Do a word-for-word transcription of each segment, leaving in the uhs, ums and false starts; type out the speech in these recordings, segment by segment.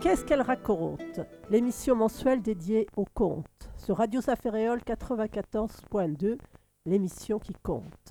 qu'est-ce qu'elle raconte? L'émission mensuelle dédiée aux contes. Sur Radio Saféréole quatre-vingt-quatorze point deux, l'émission qui compte.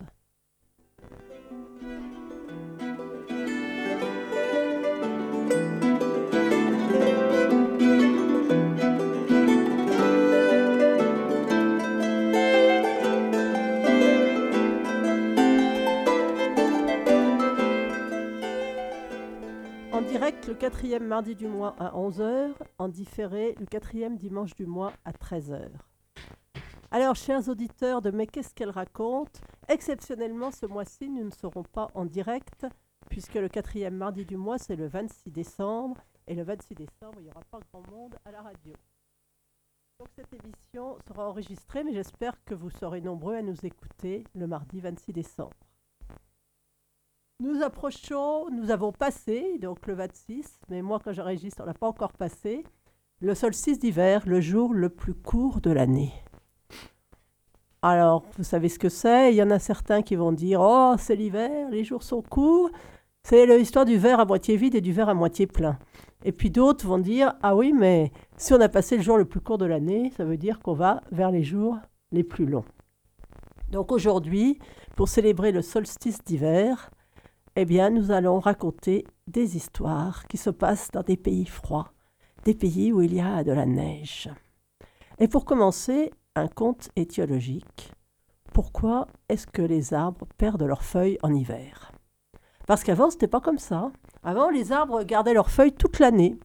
En direct le quatrième mardi du mois à onze heures, en différé le quatrième dimanche du mois à treize heures. Alors, chers auditeurs de Mais qu'est-ce qu'elle raconte? Exceptionnellement, ce mois-ci, nous ne serons pas en direct, puisque le quatrième mardi du mois, c'est le vingt-six décembre, et le vingt-six décembre, il n'y aura pas grand monde à la radio. Donc cette émission sera enregistrée, mais j'espère que vous serez nombreux à nous écouter le mardi vingt-six décembre. Nous approchons, nous avons passé, donc le vingt-six, mais moi quand j'enregistre, on n'a pas encore passé, le solstice d'hiver, le jour le plus court de l'année. Alors, vous savez ce que c'est? Il y en a certains qui vont dire « Oh, c'est l'hiver, les jours sont courts ». C'est l'histoire du verre à moitié vide et du verre à moitié plein. Et puis d'autres vont dire « Ah oui, mais si on a passé le jour le plus court de l'année, ça veut dire qu'on va vers les jours les plus longs ». Donc aujourd'hui, pour célébrer le solstice d'hiver, eh bien, nous allons raconter des histoires qui se passent dans des pays froids, des pays où il y a de la neige. Et pour commencer, un conte étiologique. Pourquoi est-ce que les arbres perdent leurs feuilles en hiver? Parce qu'avant, ce n'était pas comme ça. Avant, les arbres gardaient leurs feuilles toute l'année.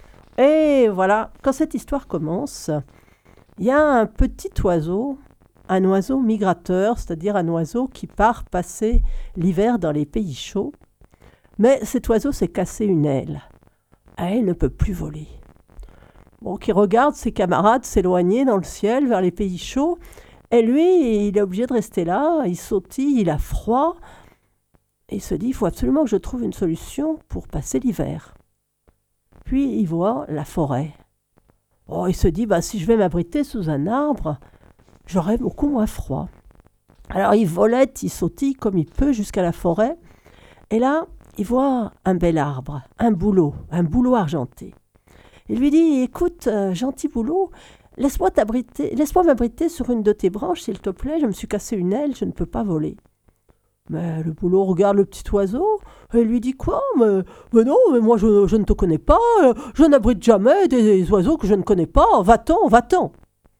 Et voilà, quand cette histoire commence, il y a un petit oiseau, un oiseau migrateur, c'est-à-dire un oiseau qui part passer l'hiver dans les pays chauds. Mais cet oiseau s'est cassé une aile. Ah, il ne peut plus voler. Bon, qui regarde ses camarades s'éloigner dans le ciel vers les pays chauds. Et lui, il est obligé de rester là, il sautille, il a froid. Et il se dit, il faut absolument que je trouve une solution pour passer l'hiver. Puis il voit la forêt. Oh, il se dit, bah, si je vais m'abriter sous un arbre, j'aurai beaucoup moins froid. Alors il volette, il sautille comme il peut jusqu'à la forêt. Et là, il voit un bel arbre, un bouleau, un bouleau argenté. Il lui dit, écoute, euh, gentil bouleau, laisse-moi t'abriter, laisse-moi m'abriter sur une de tes branches, s'il te plaît, je me suis cassé une aile, je ne peux pas voler. Mais le bouleau regarde le petit oiseau et lui dit, quoi, mais, mais non, mais moi je, je ne te connais pas, je n'abrite jamais des oiseaux que je ne connais pas, va-t'en, va-t'en.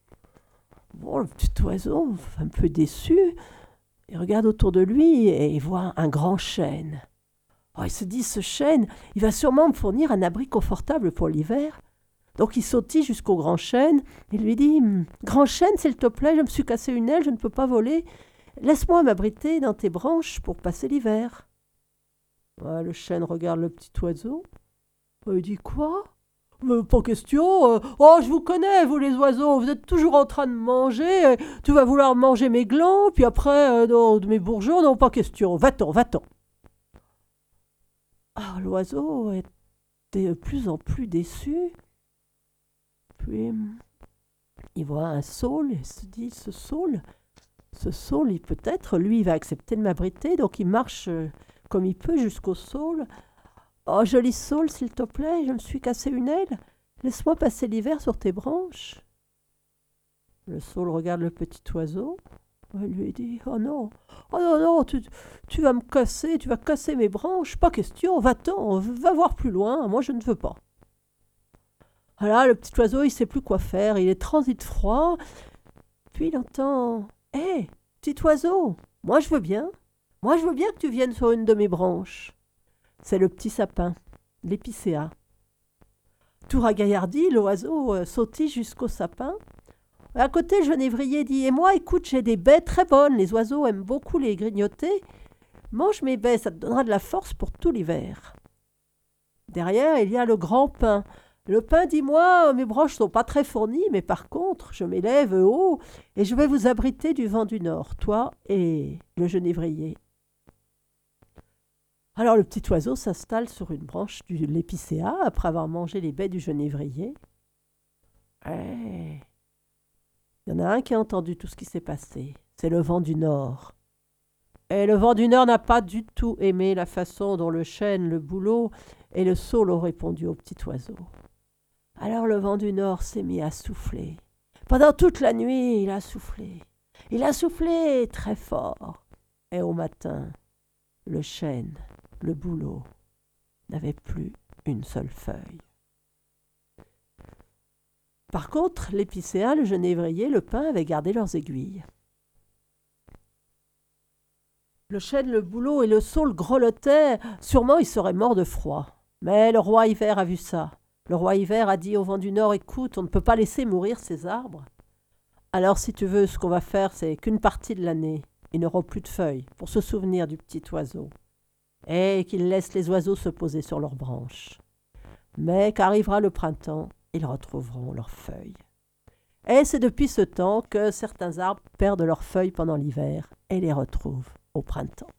Bon, le petit oiseau, un peu déçu, il regarde autour de lui et il voit un grand chêne. Oh, il se dit, ce chêne, il va sûrement me fournir un abri confortable pour l'hiver. Donc il sautille jusqu'au grand chêne. Il lui dit, grand chêne, s'il te plaît, je me suis cassé une aile, je ne peux pas voler. Laisse-moi m'abriter dans tes branches pour passer l'hiver. Ouais, le chêne regarde le petit oiseau. Il dit, quoi? Mais pas question. Euh, oh, je vous connais, vous les oiseaux. Vous êtes toujours en train de manger. Tu vas vouloir manger mes glands, puis après, euh, non, mes bourgeons. Non, pas question. Va-t'en, va-t'en. Ah, l'oiseau était de plus en plus déçu. Puis, il voit un saule et il se dit, ce saule, ce saule, il peut-être, lui, il va accepter de m'abriter. Donc, il marche comme il peut jusqu'au saule. Oh, joli saule, s'il te plaît, je me suis cassé une aile. Laisse-moi passer l'hiver sur tes branches. Le saule regarde le petit oiseau. Il lui dit, oh non, oh non, non, tu, tu vas me casser, tu vas casser mes branches, pas question, va-t'en, va voir plus loin, moi je ne veux pas. Voilà, le petit oiseau, il ne sait plus quoi faire, il est transi de froid, puis il entend, hé, hey, petit oiseau, moi je veux bien, moi je veux bien que tu viennes sur une de mes branches. C'est le petit sapin, l'épicéa. Tout ragaillardi, l'oiseau euh, sautille jusqu'au sapin. À côté, le genévrier dit « Et moi, écoute, j'ai des baies très bonnes. Les oiseaux aiment beaucoup les grignoter. Mange mes baies, ça te donnera de la force pour tout l'hiver. » Derrière, il y a le grand pin. Le pin dit « Moi, mes branches sont pas très fournies, mais par contre, je m'élève haut et je vais vous abriter du vent du nord, toi et le genévrier. » Alors, le petit oiseau s'installe sur une branche de l'épicéa après avoir mangé les baies du genévrier. Hey. Il y en a un qui a entendu tout ce qui s'est passé. C'est le vent du nord. Et le vent du nord n'a pas du tout aimé la façon dont le chêne, le bouleau et le saule ont répondu au petit oiseau. Alors le vent du nord s'est mis à souffler. Pendant toute la nuit, il a soufflé. Il a soufflé très fort. Et au matin, le chêne, le bouleau, n'avait plus une seule feuille. Par contre, l'épicéa, le genévrier, le pin avaient gardé leurs aiguilles. Le chêne, le bouleau et le saule grelottaient. Sûrement, ils seraient morts de froid. Mais le roi hiver a vu ça. Le roi hiver a dit au vent du nord, écoute, on ne peut pas laisser mourir ces arbres. Alors, si tu veux, ce qu'on va faire, c'est qu'une partie de l'année, ils n'auront plus de feuilles pour se souvenir du petit oiseau. Et qu'ils laissent les oiseaux se poser sur leurs branches. Mais qu'arrivera le printemps, ils retrouveront leurs feuilles. Et c'est depuis ce temps que certains arbres perdent leurs feuilles pendant l'hiver et les retrouvent au printemps.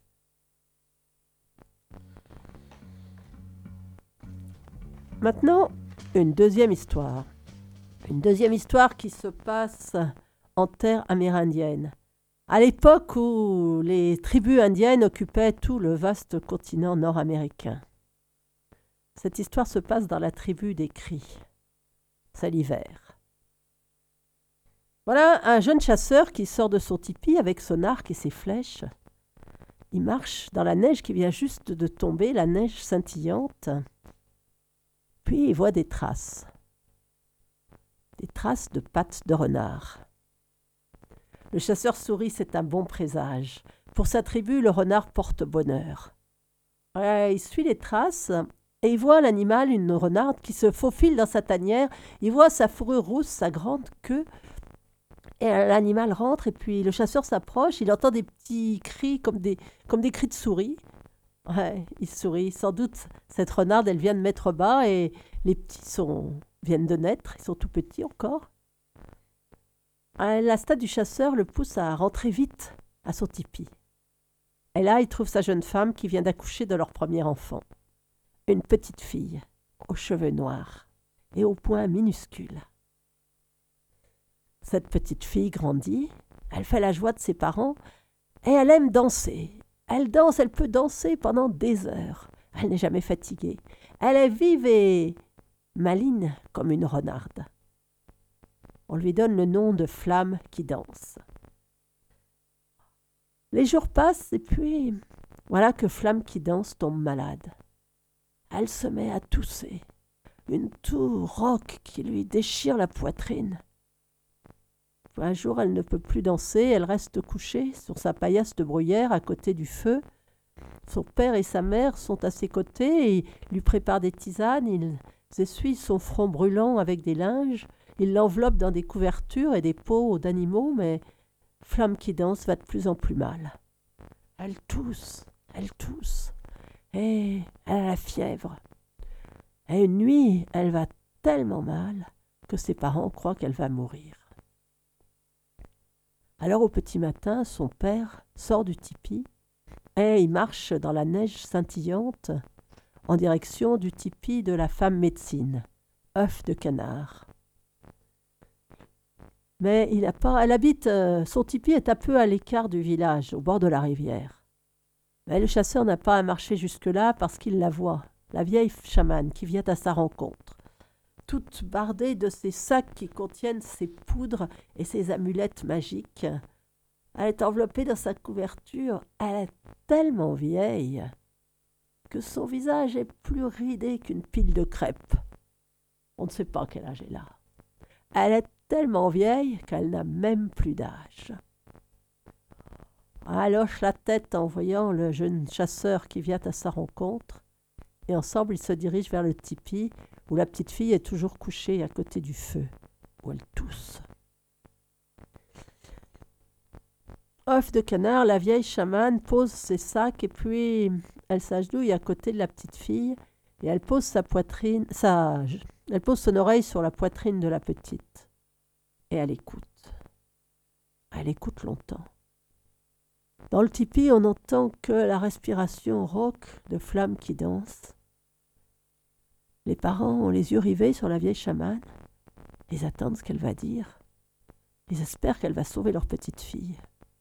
Maintenant, une deuxième histoire. Une deuxième histoire qui se passe en terre amérindienne. À l'époque où les tribus indiennes occupaient tout le vaste continent nord-américain. Cette histoire se passe dans la tribu des Cris. C'est l'hiver. Voilà un jeune chasseur qui sort de son tipi avec son arc et ses flèches. Il marche dans la neige qui vient juste de tomber, la neige scintillante. Puis il voit des traces. Des traces de pattes de renard. Le chasseur sourit, c'est un bon présage. Pour sa tribu, le renard porte bonheur. Ouais, il suit les traces et il voit l'animal, une renarde, qui se faufile dans sa tanière. Il voit sa fourrure rousse, sa grande queue. Et l'animal rentre et puis le chasseur s'approche. Il entend des petits cris comme des, comme des cris de souris. Ouais, il sourit. Sans doute, cette renarde, elle vient de mettre bas et les petits sont, viennent de naître. Ils sont tout petits encore. La stade du chasseur le pousse à rentrer vite à son tipi. Et là, il trouve sa jeune femme qui vient d'accoucher de leur premier enfant. Une petite fille, aux cheveux noirs et aux poings minuscules. Cette petite fille grandit, elle fait la joie de ses parents et elle aime danser. Elle danse, elle peut danser pendant des heures. Elle n'est jamais fatiguée. Elle est vive et maligne comme une renarde. On lui donne le nom de Flamme qui danse. Les jours passent et puis voilà que Flamme qui danse tombe malade. Elle se met à tousser, une toux rauque qui lui déchire la poitrine. Un jour, elle ne peut plus danser, elle reste couchée sur sa paillasse de bruyère à côté du feu. Son père et sa mère sont à ses côtés et lui préparent des tisanes, ils essuient son front brûlant avec des linges. Il l'enveloppe dans des couvertures et des peaux d'animaux, mais Flamme qui danse va de plus en plus mal. Elle tousse, elle tousse, et elle a la fièvre. Et une nuit, elle va tellement mal que ses parents croient qu'elle va mourir. Alors au petit matin, son père sort du tipi et il marche dans la neige scintillante en direction du tipi de la femme médecine, œuf de canard. Mais il a pas, elle habite, euh, son tipi est un peu à l'écart du village, au bord de la rivière. Mais le chasseur n'a pas à marcher jusque-là parce qu'il la voit, la vieille chamane qui vient à sa rencontre, toute bardée de ces sacs qui contiennent ses poudres et ses amulettes magiques. Elle est enveloppée dans sa couverture, elle est tellement vieille que son visage est plus ridé qu'une pile de crêpes. On ne sait pas quel âge elle a. Elle est tellement vieille qu'elle n'a même plus d'âge. Elle hoche la tête en voyant le jeune chasseur qui vient à sa rencontre, et ensemble ils se dirigent vers le tipi où la petite fille est toujours couchée à côté du feu, où elle tousse. Œuf de canard, la vieille chamane pose ses sacs et puis elle s'agenouille à côté de la petite fille et elle pose sa poitrine, sa, elle pose son oreille sur la poitrine de la petite. Et elle écoute. Elle écoute longtemps. Dans le tipi, on n'entend que la respiration rauque de Flamme qui danse. Les parents ont les yeux rivés sur la vieille chamane. Ils attendent ce qu'elle va dire. Ils espèrent qu'elle va sauver leur petite fille.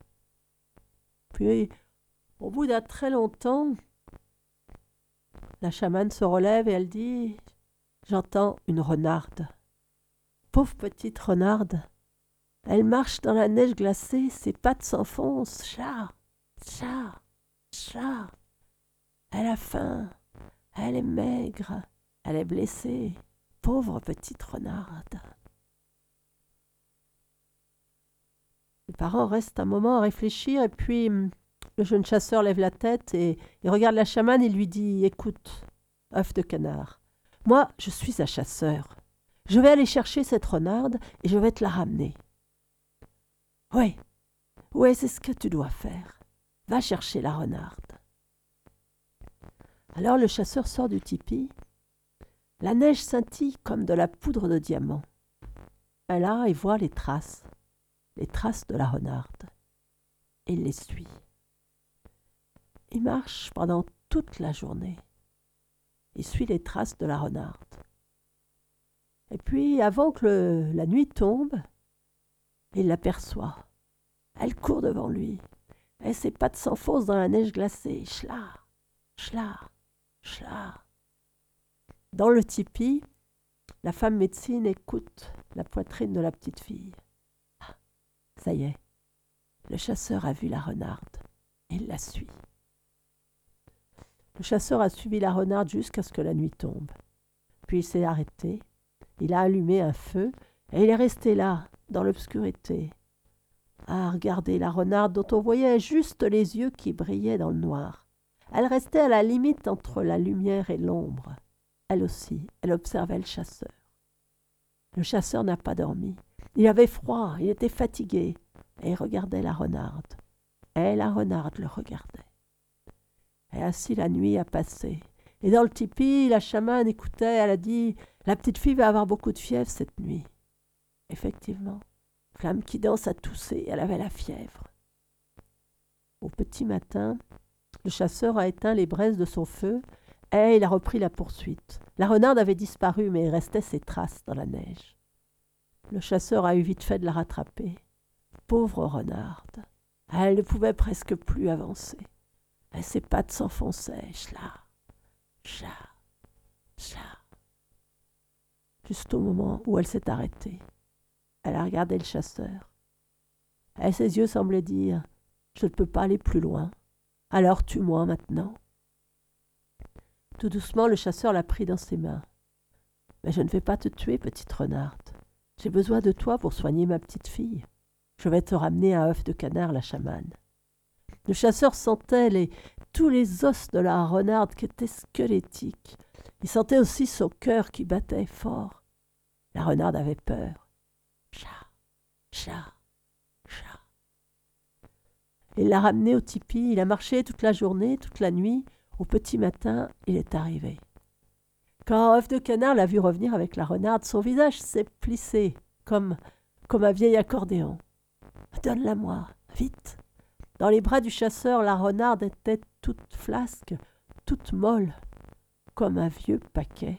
Puis, au bout d'un très longtemps, la chamane se relève et elle dit « j'entends une renarde. Pauvre petite renarde. Elle marche dans la neige glacée, ses pattes s'enfoncent. Chat, chat, chat. Elle a faim, elle est maigre, elle est blessée. Pauvre petite renarde. Les parents restent un moment à réfléchir et puis le jeune chasseur lève la tête et il regarde la chamane et lui dit « Écoute, œuf de canard, moi je suis un chasseur. Je vais aller chercher cette renarde et je vais te la ramener. » « Oui, oui, c'est ce que tu dois faire. Va chercher la renarde. » Alors le chasseur sort du tipi. La neige scintille comme de la poudre de diamant. Et là, il voit les traces, les traces de la renarde. Et il les suit. Il marche pendant toute la journée. Il suit les traces de la renarde. Et puis, avant que le, la nuit tombe, il l'aperçoit. Elle court devant lui. Et ses pattes s'enfoncent dans la neige glacée. Chla, chla, chla. Dans le tipi, la femme médecine écoute la poitrine de la petite fille. Ah, ça y est, le chasseur a vu la renarde et il la suit. Le chasseur a suivi la renarde jusqu'à ce que la nuit tombe. Puis il s'est arrêté, il a allumé un feu et il est resté là, dans l'obscurité, à regarder la renarde dont on voyait juste les yeux qui brillaient dans le noir. Elle restait à la limite entre la lumière et l'ombre. Elle aussi, elle observait le chasseur. Le chasseur n'a pas dormi. Il avait froid, il était fatigué, et il regardait la renarde. Et la renarde le regardait. Et ainsi la nuit a passé. Et dans le tipi, la chamane écoutait, elle a dit « La petite fille va avoir beaucoup de fièvre cette nuit. » Effectivement, Flamme qui danse a toussé, elle avait la fièvre. Au petit matin, le chasseur a éteint les braises de son feu et il a repris la poursuite. La renarde avait disparu, mais il restait ses traces dans la neige. Le chasseur a eu vite fait de la rattraper. Pauvre renarde, elle ne pouvait presque plus avancer. Et ses pattes s'enfonçaient, chla, chla, chla. Juste au moment où elle s'est arrêtée, elle a regardé le chasseur. Et ses yeux semblaient dire « Je ne peux pas aller plus loin, alors tue-moi maintenant. » Tout doucement, le chasseur l'a pris dans ses mains. « Mais je ne vais pas te tuer, petite renarde. J'ai besoin de toi pour soigner ma petite fille. Je vais te ramener un œuf de canard, la chamane. » Le chasseur sentait les, tous les os de la renarde qui étaient squelettiques. Il sentait aussi son cœur qui battait fort. La renarde avait peur. Chat, chat, chat. Il l'a ramené au tipi. Il a marché toute la journée, toute la nuit. Au petit matin, il est arrivé. Quand œuf de canard l'a vu revenir avec la renarde, son visage s'est plissé comme, comme un vieil accordéon. « Donne-la-moi, vite !» Dans les bras du chasseur, la renarde était toute flasque, toute molle, comme un vieux paquet.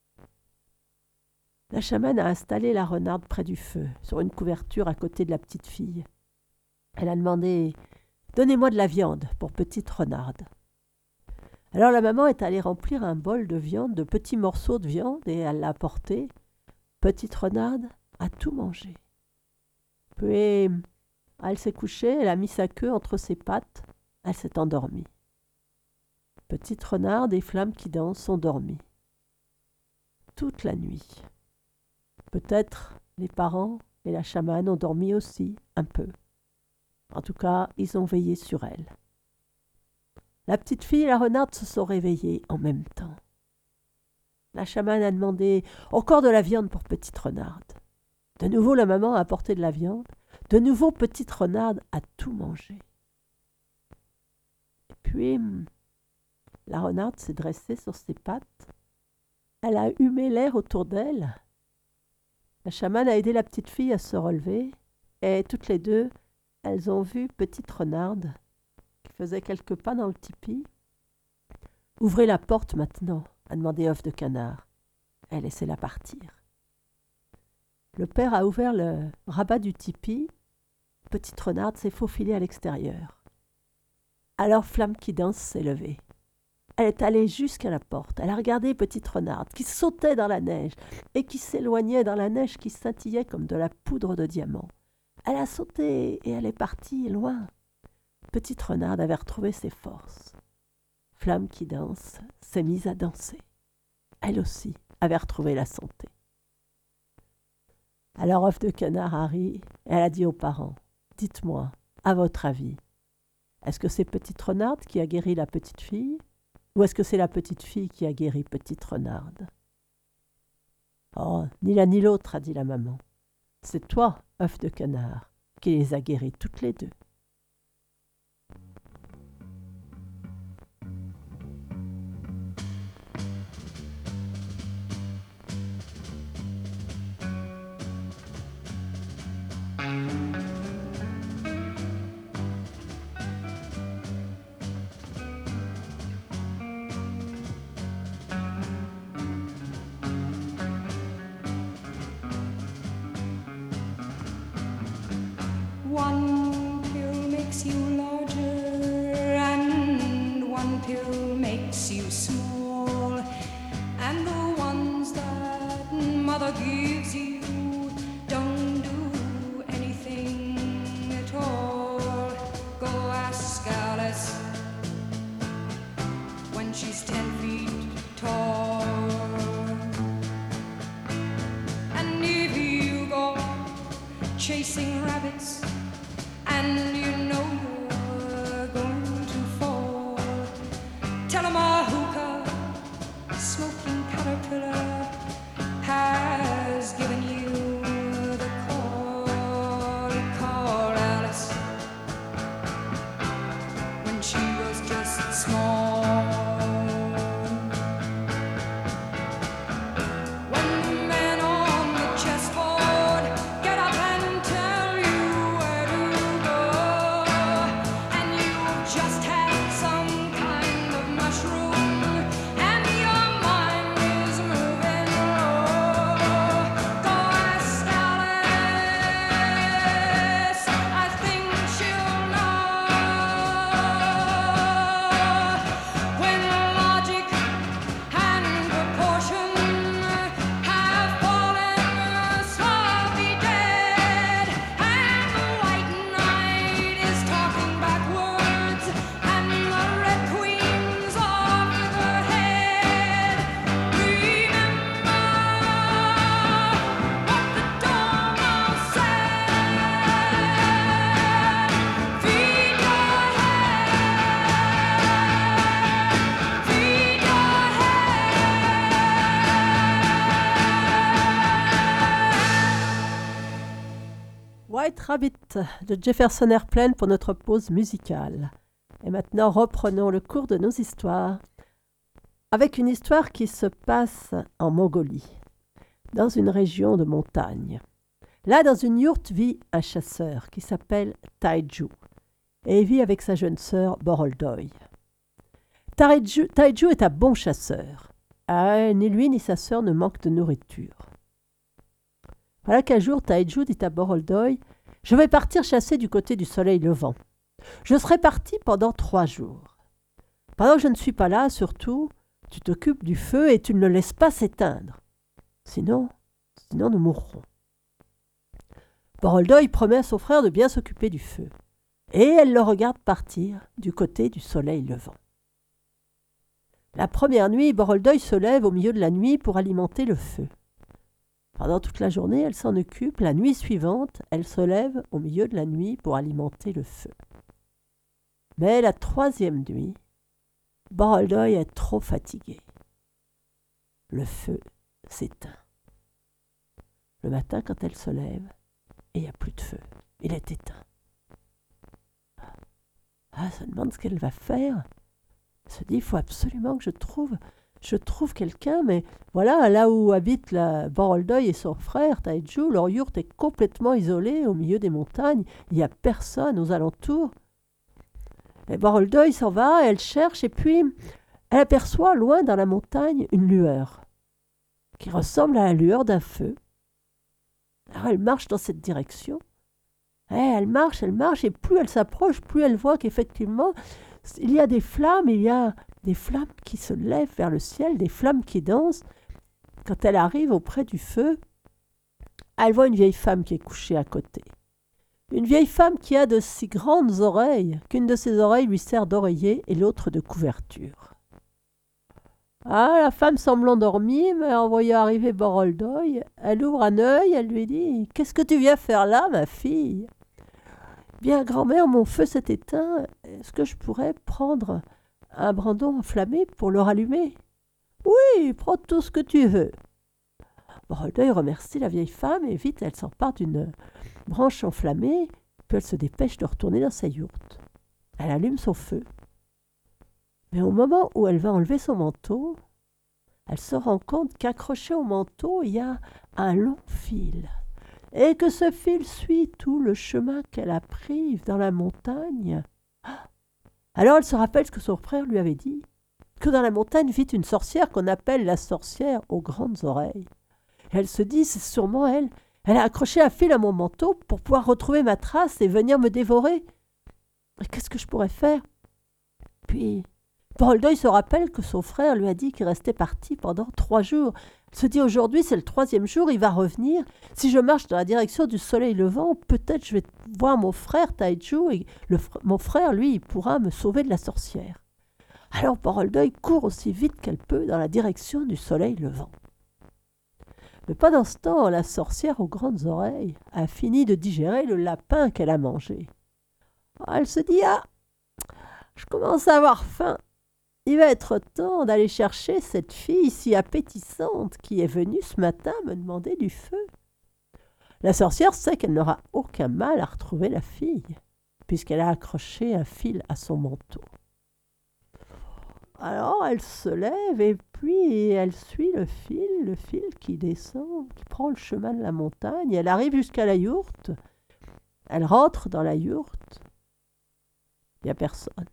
La chamane a installé la renarde près du feu, sur une couverture à côté de la petite fille. Elle a demandé « Donnez-moi de la viande pour petite renarde. » Alors la maman est allée remplir un bol de viande, de petits morceaux de viande, et elle l'a apporté. Petite renarde a tout mangé. Puis elle s'est couchée, elle a mis sa queue entre ses pattes, elle s'est endormie. Petite renarde et Flamme qui danse sont dormies. Toute la nuit. Peut-être les parents et la chamane ont dormi aussi, un peu. En tout cas, ils ont veillé sur elle. La petite fille et la renarde se sont réveillées en même temps. La chamane a demandé « Encore de la viande pour petite renarde ?» De nouveau, la maman a apporté de la viande. De nouveau, petite renarde a tout mangé. Et puis, la renarde s'est dressée sur ses pattes. Elle a humé l'air autour d'elle. La chamane a aidé la petite fille à se relever. Et toutes les deux, elles ont vu petite renarde qui faisait quelques pas dans le tipi. « Ouvrez la porte maintenant » a demandé œuf de canard. Et laissez-la partir. Le père a ouvert le rabat du tipi. Petite renarde s'est faufilée à l'extérieur. Alors Flamme qui danse s'est levée. Elle est allée jusqu'à la porte. Elle a regardé Petite Renarde qui sautait dans la neige et qui s'éloignait dans la neige qui scintillait comme de la poudre de diamant. Elle a sauté et elle est partie loin. Petite Renarde avait retrouvé ses forces. Flamme qui danse s'est mise à danser. Elle aussi avait retrouvé la santé. Alors œuf de canard a ri et elle a dit aux parents, « Dites-moi, à votre avis, est-ce que c'est Petite Renarde qui a guéri la petite fille ou est-ce que c'est la petite fille qui a guéri Petite Renarde ?» Oh, ni l'un ni l'autre, a dit la maman. C'est toi, œuf de canard, qui les a guéries toutes les deux. One pill makes you larger and one pill makes you small, and the ones that mother gives you don't do anything at all. Go ask Alice when she's ten feet tall. And if you go chasing rabbits and you know you're going to fall, tell 'em a hookah smoking caterpillar has given you the call. Call Alice when she was just small. When the men on the chessboard get up and tell you where to go, and you've just had some kind of mushroom and your mind is moving low, go ask Alice, I think she'll know. When logic and proportion have fallen slowly dead, and the white knight is talking backwards, and the red queen's off with her head, remember what the Dormouse said. Feed your head, feed your White Rabbit de Jefferson Airplane pour notre pause musicale. Et maintenant, reprenons le cours de nos histoires avec une histoire qui se passe en Mongolie, dans une région de montagne. Là, dans une yourte, vit un chasseur qui s'appelle Taiju et il vit avec sa jeune sœur Borodoi. Taiju, Taiju est un bon chasseur. Ah, ni lui ni sa sœur ne manquent de nourriture. Voilà qu'un jour, Taiju dit à Borodoi, « Je vais partir chasser du côté du soleil levant. Je serai parti pendant trois jours. Pendant que je ne suis pas là, surtout, tu t'occupes du feu et tu ne le laisses pas s'éteindre. Sinon, sinon nous mourrons. » Borodoi promet à son frère de bien s'occuper du feu. Et elle le regarde partir du côté du soleil levant. La première nuit, Borodoi se lève au milieu de la nuit pour alimenter le feu. Pendant toute la journée, elle s'en occupe. La nuit suivante, elle se lève au milieu de la nuit pour alimenter le feu. Mais la troisième nuit, Borodoi est trop fatiguée. Le feu s'éteint. Le matin, quand elle se lève, il n'y a plus de feu. Il est éteint. Ah, elle se demande ce qu'elle va faire. Elle se dit, il faut absolument que je trouve... Je trouve quelqu'un, mais voilà, là où habitent la Borodoi et son frère, Taiju, leur yourte est complètement isolée au milieu des montagnes. Il n'y a personne aux alentours. Et Borodoi s'en va, elle cherche, et puis elle aperçoit loin dans la montagne une lueur qui ressemble à la lueur d'un feu. Alors elle marche dans cette direction. Et elle marche, elle marche, et plus elle s'approche, plus elle voit qu'effectivement, il y a des flammes, il y a des flammes qui se lèvent vers le ciel, des flammes qui dansent. Quand elle arrive auprès du feu, elle voit une vieille femme qui est couchée à côté. Une vieille femme qui a de si grandes oreilles qu'une de ses oreilles lui sert d'oreiller et l'autre de couverture. Ah, la femme semble endormie, mais en voyant arriver Boroldoy, elle ouvre un œil, elle lui dit « Qu'est-ce que tu viens faire là, ma fille ?»« Bien, grand-mère, mon feu s'est éteint. Est-ce que je pourrais prendre un brandon enflammé pour le rallumer ?»« Oui, prends tout ce que tu veux. » Boroldoy remercie la vieille femme et vite elle s'empare d'une branche enflammée, puis elle se dépêche de retourner dans sa yourte. Elle allume son feu. Mais au moment où elle va enlever son manteau, elle se rend compte qu'accroché au manteau, il y a un long fil, et que ce fil suit tout le chemin qu'elle a pris dans la montagne. Alors elle se rappelle ce que son frère lui avait dit, que dans la montagne vit une sorcière qu'on appelle la sorcière aux grandes oreilles. Et elle se dit, c'est sûrement elle. Elle a accroché un fil à mon manteau pour pouvoir retrouver ma trace et venir me dévorer. Et qu'est-ce que je pourrais faire? Puis, Boroldoy se rappelle que son frère lui a dit qu'il restait parti pendant trois jours. Elle se dit, aujourd'hui, c'est le troisième jour, il va revenir. Si je marche dans la direction du soleil levant, peut-être je vais voir mon frère Taiju et le fr- mon frère, lui, il pourra me sauver de la sorcière. Alors Boroldoy court aussi vite qu'elle peut dans la direction du soleil levant. Mais pendant ce temps, la sorcière aux grandes oreilles a fini de digérer le lapin qu'elle a mangé. Elle se dit, ah, je commence à avoir faim. Il va être temps d'aller chercher cette fille si appétissante qui est venue ce matin me demander du feu. La sorcière sait qu'elle n'aura aucun mal à retrouver la fille, puisqu'elle a accroché un fil à son manteau. Alors elle se lève et puis elle suit le fil, le fil qui descend, qui prend le chemin de la montagne. Elle arrive jusqu'à la yourte. Elle rentre dans la yourte. Il n'y a personne.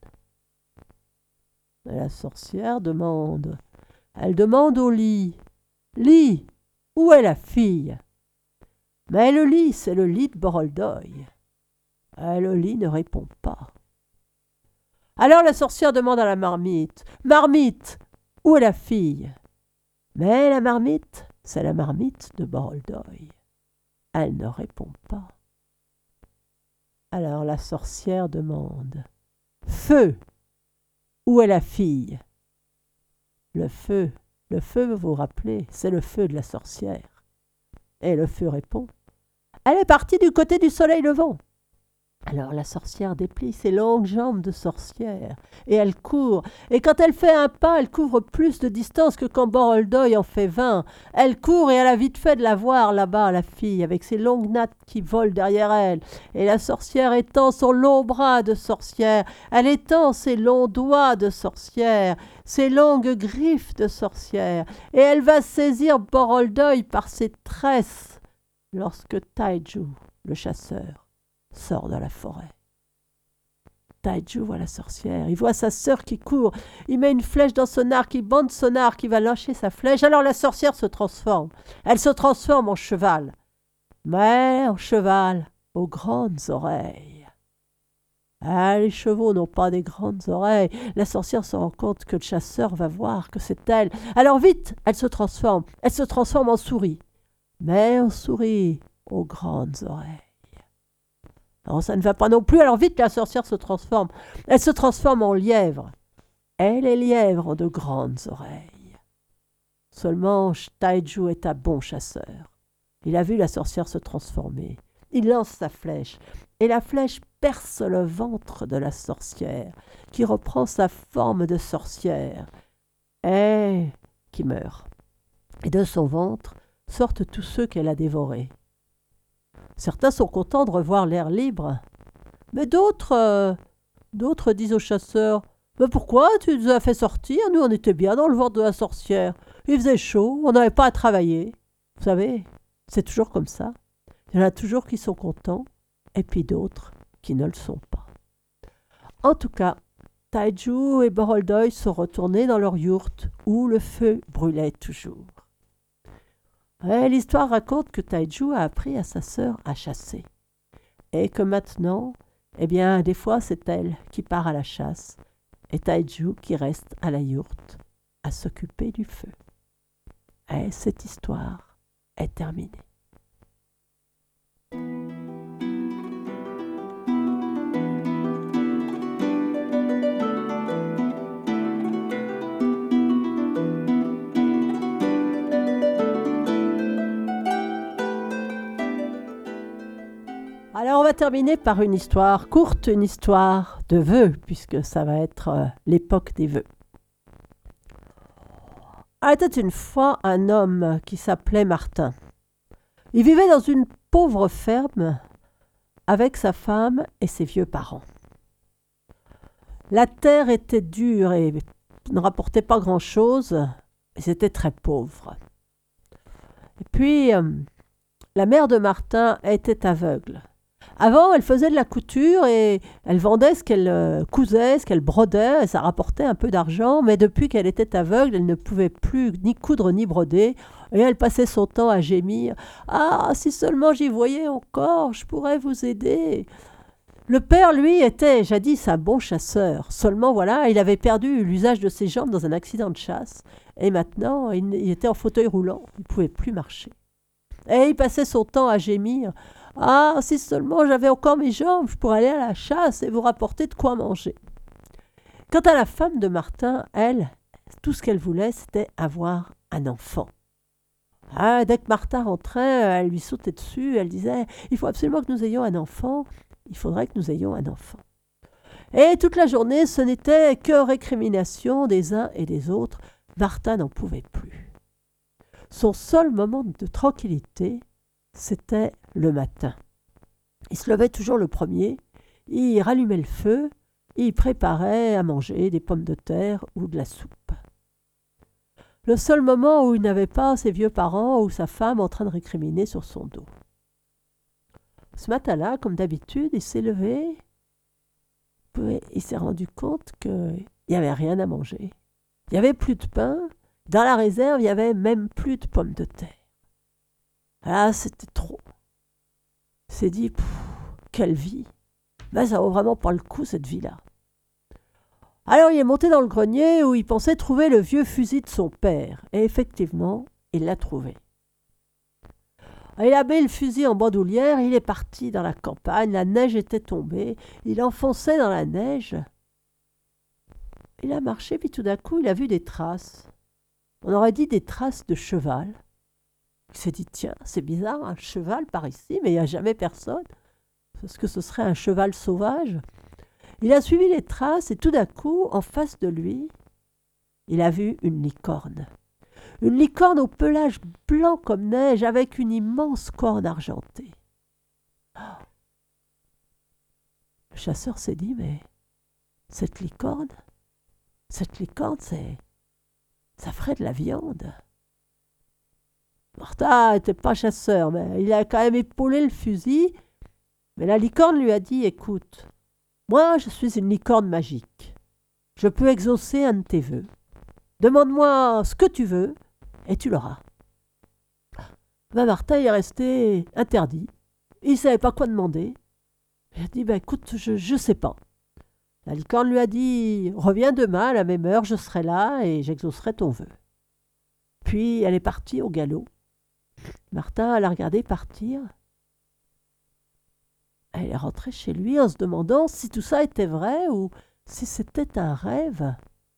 Et la sorcière demande. Elle demande au lit. « Lit, où est la fille ?» Mais le lit, c'est le lit de Boroldoy. Et le lit ne répond pas. Alors la sorcière demande à la marmite. « Marmite, où est la fille ?» Mais la marmite, c'est la marmite de Boroldoy. Elle ne répond pas. Alors la sorcière demande. « Feu, où est la fille ?» Le feu, le feu, vous vous rappelez, c'est le feu de la sorcière. Et le feu répond. « Elle est partie du côté du soleil levant. » Alors la sorcière déplie ses longues jambes de sorcière, et elle court, et quand elle fait un pas, elle couvre plus de distance que quand Boroldoy en fait vingt. Elle court et elle a vite fait de la voir là-bas, la fille, avec ses longues nattes qui volent derrière elle, et la sorcière étend son long bras de sorcière, elle étend ses longs doigts de sorcière, ses longues griffes de sorcière, et elle va saisir Boroldoy par ses tresses, lorsque Taiju, le chasseur, sort de la forêt. Taiju voit la sorcière, il voit sa sœur qui court, il met une flèche dans son arc, il bande son arc, il va lâcher sa flèche, alors la sorcière se transforme, elle se transforme en cheval, mais en cheval aux grandes oreilles. Ah, les chevaux n'ont pas des grandes oreilles, la sorcière se rend compte que le chasseur va voir que c'est elle, alors vite, elle se transforme, elle se transforme en souris, mais en souris aux grandes oreilles. Non, ça ne va pas non plus, alors vite la sorcière se transforme. Elle se transforme en lièvre. Et les lièvres ont de grandes oreilles. Seulement, Taiju est un bon chasseur. Il a vu la sorcière se transformer. Il lance sa flèche, et la flèche perce le ventre de la sorcière, qui reprend sa forme de sorcière, et qui meurt. Et de son ventre sortent tous ceux qu'elle a dévorés. Certains sont contents de revoir l'air libre, mais d'autres, euh, d'autres disent aux chasseurs « Mais pourquoi tu nous as fait sortir? Nous, on était bien dans le ventre de la sorcière. Il faisait chaud, on n'avait pas à travailler. » Vous savez, c'est toujours comme ça. Il y en a toujours qui sont contents, et puis d'autres qui ne le sont pas. En tout cas, Taiju et Boroldoy sont retournés dans leur yourte, où le feu brûlait toujours. Et l'histoire raconte que Taiju a appris à sa sœur à chasser. Et que maintenant, eh bien, des fois, c'est elle qui part à la chasse. et Taiju qui reste à la yourte à s'occuper du feu. Et cette histoire est terminée. Alors on va terminer par une histoire courte, une histoire de vœux, puisque ça va être euh, l'époque des vœux. Il était une fois un homme qui s'appelait Martin. Il vivait dans une pauvre ferme avec sa femme et ses vieux parents. La terre était dure et ne rapportait pas grand-chose, ils étaient très pauvres. Et puis, euh, la mère de Martin était aveugle. Avant, elle faisait de la couture et elle vendait ce qu'elle euh, cousait, ce qu'elle brodait, et ça rapportait un peu d'argent, mais depuis qu'elle était aveugle, elle ne pouvait plus ni coudre ni broder, et elle passait son temps à gémir. « Ah, si seulement j'y voyais encore, je pourrais vous aider !» Le père, lui, était jadis un bon chasseur, seulement voilà, il avait perdu l'usage de ses jambes dans un accident de chasse, et maintenant, il, il était en fauteuil roulant, il ne pouvait plus marcher. Et il passait son temps à gémir. « Ah, si seulement j'avais encore mes jambes, je pourrais aller à la chasse et vous rapporter de quoi manger. » Quant à la femme de Martin, elle, tout ce qu'elle voulait, c'était avoir un enfant. Ah, dès que Martin rentrait, elle lui sautait dessus, elle disait « Il faut absolument que nous ayons un enfant, il faudrait que nous ayons un enfant. » Et toute la journée, ce n'était que récrimination des uns et des autres. Martin n'en pouvait plus. Son seul moment de tranquillité, c'était le matin. Il se levait toujours le premier, il rallumait le feu, il préparait à manger des pommes de terre ou de la soupe. Le seul moment où il n'avait pas ses vieux parents ou sa femme en train de récriminer sur son dos. Ce matin-là, comme d'habitude, il s'est levé, il s'est rendu compte qu'il n'y avait rien à manger. Il n'y avait plus de pain, dans la réserve, il n'y avait même plus de pommes de terre. Ah, c'était trop. Il s'est dit, quelle vie. Ben, ça vaut vraiment pas le coup, cette vie-là. Alors, il est monté dans le grenier où il pensait trouver le vieux fusil de son père. Et effectivement, il l'a trouvé. Il a mis le fusil en bandoulière, il est parti dans la campagne, la neige était tombée, il enfonçait dans la neige. Il a marché, puis tout d'un coup, il a vu des traces. On aurait dit des traces de cheval. Il s'est dit, tiens, c'est bizarre, un cheval par ici, mais il n'y a jamais personne. Est-ce que ce serait un cheval sauvage? Il a suivi les traces et tout d'un coup, en face de lui, il a vu une licorne. Une licorne au pelage blanc comme neige, avec une immense corne argentée. Oh. Le chasseur s'est dit, mais cette licorne, cette licorne, c'est, ça ferait de la viande. Martin n'était pas chasseur, mais il a quand même épaulé le fusil. Mais la licorne lui a dit, écoute, moi je suis une licorne magique. Je peux exaucer un de tes vœux. Demande-moi ce que tu veux et tu l'auras. Ben Martin est resté interdit. Il ne savait pas quoi demander. Il a dit, ben écoute, je ne sais pas. La licorne lui a dit, reviens demain à la même heure, je serai là et j'exaucerai ton vœu. Puis elle est partie au galop. Martin l'a regardé partir. Elle est rentrée chez lui en se demandant si tout ça était vrai ou si c'était un rêve.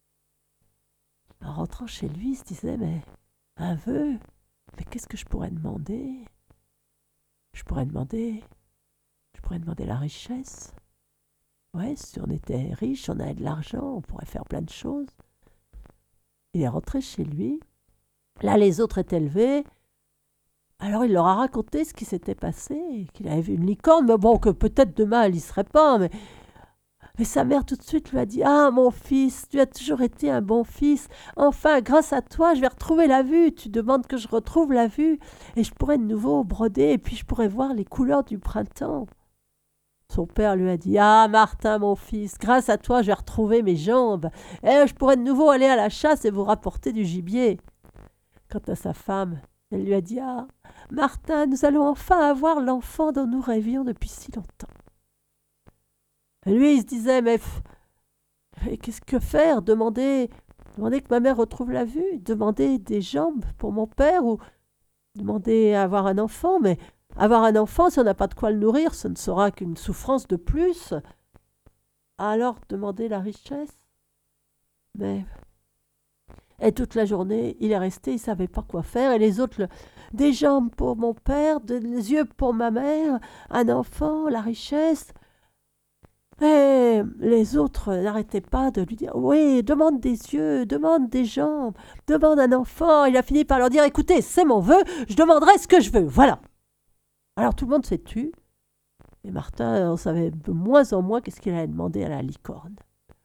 En rentrant chez lui, il se disait, mais un vœu, mais qu'est-ce que je pourrais demander? Je pourrais demander, je pourrais demander la richesse. Ouais, si on était riche, on avait de l'argent, on pourrait faire plein de choses. Il est rentré chez lui. Là, les autres étaient levés. Alors, il leur a raconté ce qui s'était passé, qu'il avait vu une licorne, mais bon, que peut-être demain, elle n'y serait pas. Mais... mais sa mère, tout de suite, lui a dit « Ah, mon fils, tu as toujours été un bon fils. Enfin, grâce à toi, je vais retrouver la vue. Tu demandes que je retrouve la vue et je pourrai de nouveau broder et puis je pourrai voir les couleurs du printemps. » Son père lui a dit « Ah, Martin, mon fils, grâce à toi, je vais retrouver mes jambes et je pourrai de nouveau aller à la chasse et vous rapporter du gibier. » Quant à sa femme, elle lui a dit « Ah, Martin, nous allons enfin avoir l'enfant dont nous rêvions depuis si longtemps. » Lui, il se disait « Mais pff, Et qu'est-ce que faire? Demander, demander que ma mère retrouve la vue, demander des jambes pour mon père ou demander à avoir un enfant. Mais avoir un enfant, si on n'a pas de quoi le nourrir, ce ne sera qu'une souffrance de plus. Alors demander la richesse? Mais... Et toute la journée, il est resté, il ne savait pas quoi faire. Et les autres, le- des jambes pour mon père, des yeux pour ma mère, un enfant, la richesse. Et les autres n'arrêtaient pas de lui dire oui, demande des yeux, demande des jambes, demande un enfant. Il a fini par leur dire écoutez, c'est mon vœu, je demanderai ce que je veux. Voilà. Alors tout le monde s'est tu. Et Martin en savait de moins en moins qu'est-ce qu'il allait demander à la licorne.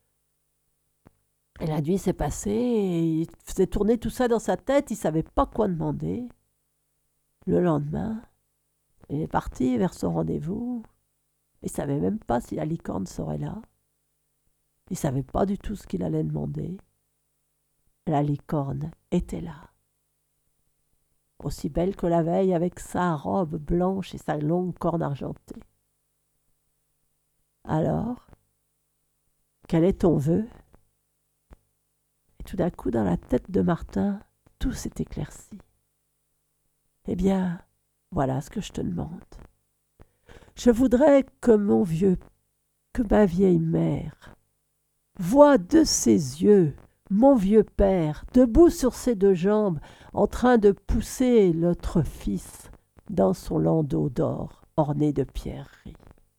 Et la nuit s'est passée, et il faisait tourner tout ça dans sa tête, il ne savait pas quoi demander. Le lendemain, il est parti vers son rendez-vous. Il ne savait même pas si la licorne serait là. Il ne savait pas du tout ce qu'il allait demander. La licorne était là. Aussi belle que la veille, avec sa robe blanche et sa longue corne argentée. Alors, quel est ton vœu? Et tout d'un coup, dans la tête de Martin, tout s'est éclairci. Eh bien, voilà ce que je te demande. Je voudrais que mon vieux, que ma vieille mère, voie de ses yeux mon vieux père, debout sur ses deux jambes, en train de pousser l'autre fils dans son landau d'or orné de pierreries.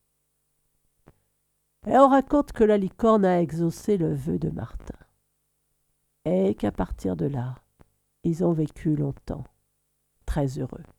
Et on raconte que la licorne a exaucé le vœu de Martin, et qu'à partir de là, ils ont vécu longtemps, très heureux.